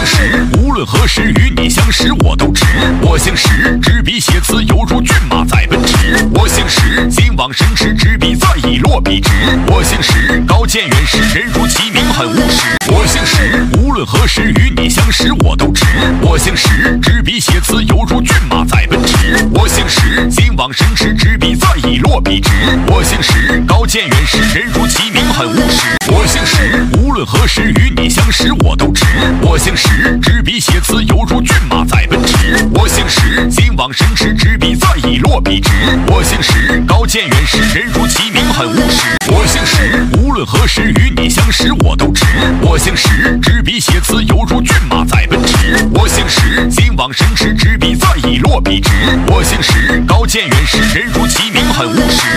石，无论何时与你相识我都直。我姓石，执笔写词犹如骏马在奔驰。我姓石，心往深池，执笔再已落笔直。我姓石，高见远识，人如其名很务实。我姓石，无论何时与你相识我都直。我姓石，执笔写词犹如骏马在奔驰。我姓石，心往深池，执笔再已落笔直。我姓石，高见远识，人如其名很务实。我姓石，无论何时与你相识我都直。我姓石，执笔写词犹如骏马在奔驰。我姓石，心往深池，执笔再已落笔直。我姓石，高见远识，人如其名很务实。我姓石，无论何时与你相识我都直。我姓石，执笔写词犹如骏马在奔驰。我姓石，心往深池，执笔再已落笔直。我姓石，高见远识，人如其名很务实。